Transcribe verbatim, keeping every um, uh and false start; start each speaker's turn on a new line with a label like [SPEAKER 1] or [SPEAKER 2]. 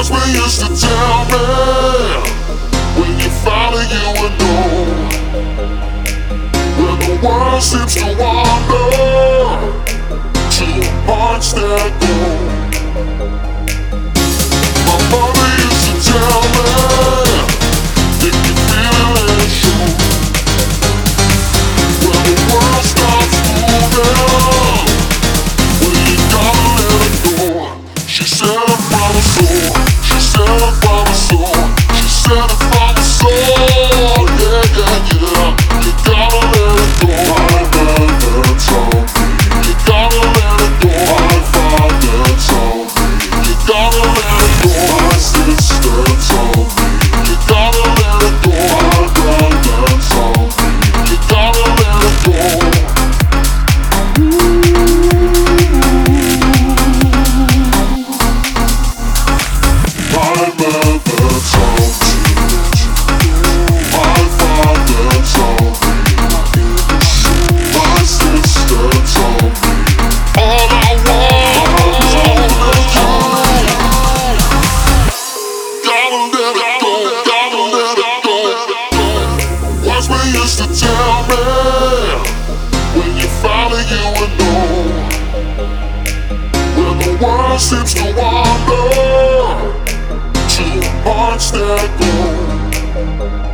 [SPEAKER 1] husband used to tell me, when you finally you will know, when the world seems to wander, two hearts that go. My mother used to tell me, if you feel it, let it show. When the world stops moving, well, you gotta let it go. She said it from her soul. She said it from her soul. She said it from her soul. Yeah, yeah, yeah. You gotta let it go. My mother told me. You gotta let it go. My father told me. You gotta let it go. My sister told me. You gotta let it go. My brother told me. You gotta let it go. My mother told me, my father told me, my sister told me, all I want is gotta let it go, gotta let it go. Husband used to tell me, when you finally you will know, when the world seems to wander, two hearts that go.